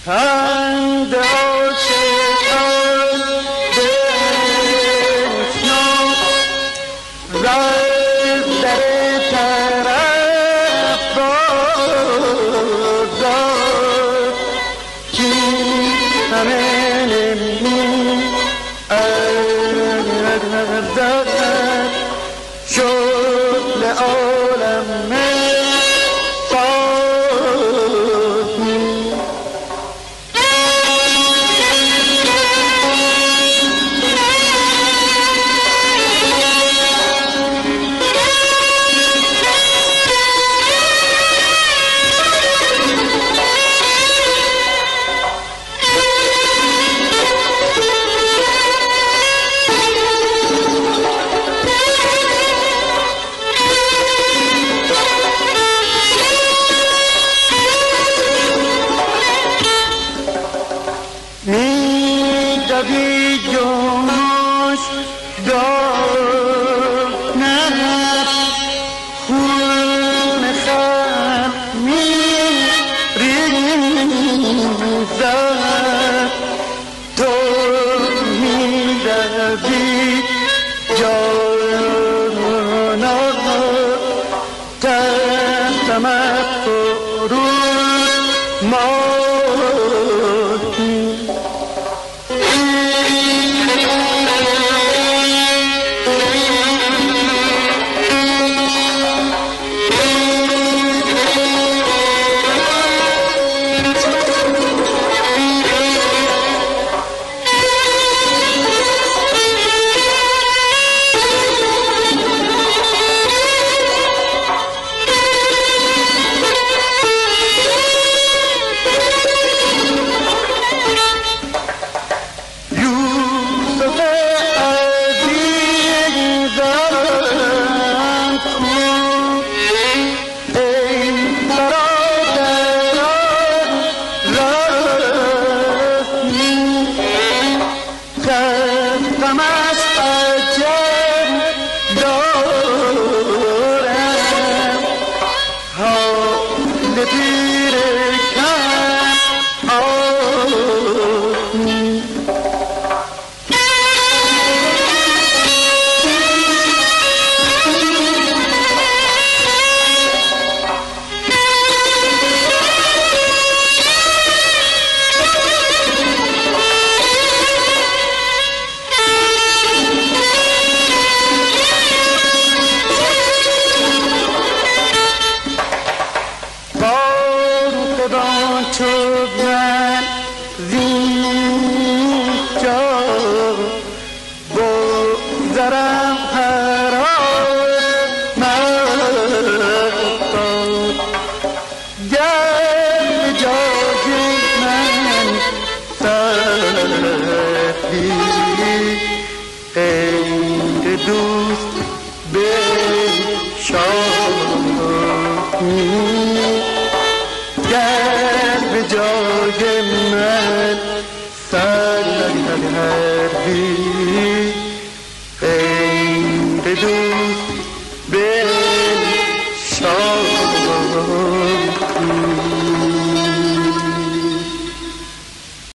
پند عاشقان بشنو، راه در طرف بازار کی همه نمی ارزد شغل عالم می‌دوی جوش دانم خون خم می‌ریزد تو می‌دوی جانم تحتمت فرود ماهی من زینجا بگذرم هر آن مقام گر جای من سردی عید دوست به شام